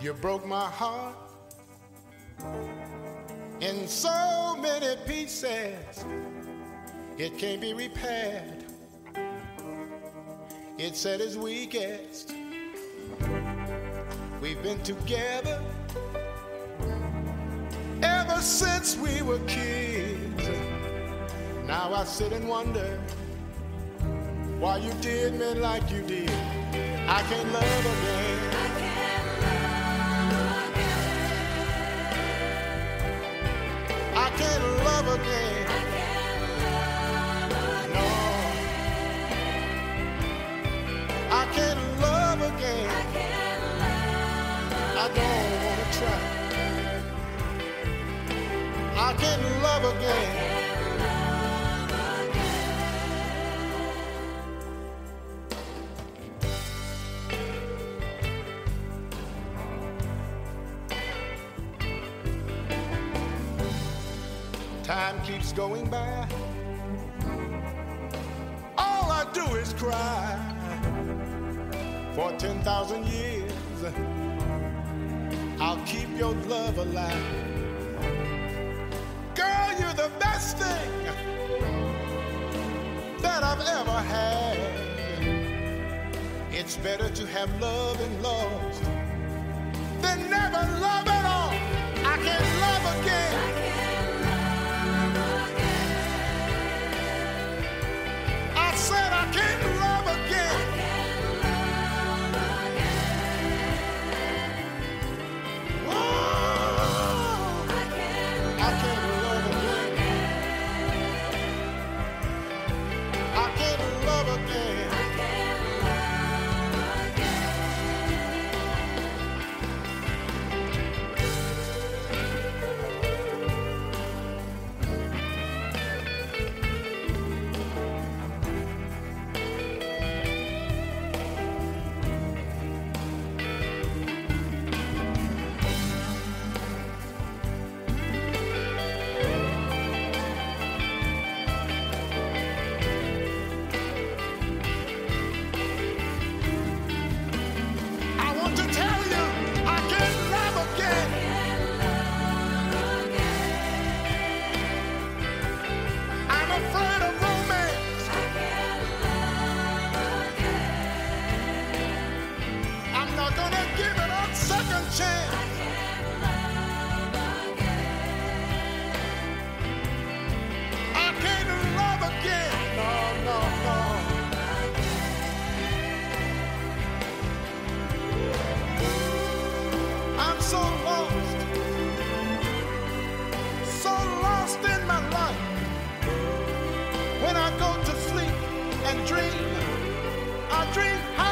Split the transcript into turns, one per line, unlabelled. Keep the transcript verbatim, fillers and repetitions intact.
You broke my heart in so many pieces, it can't be repaired. It's at its weakest. We've been together ever since we were kids. Now I sit and wonder why you did me like you did. I can't love again. I can't love again. I can't love again. I can't love again. No. I can't love again. I can't love I don't want to try. I can't love again. Time keeps going by. All I do is cry. For ten thousand years, I'll keep your love alive. Girl, you're the best thing that I've ever had. It's better to have love and lost than never love at all. I can't love again. I can't love again. I said I can't love again. I can't love again. Oh, I can't. I can't. Dream, I dream.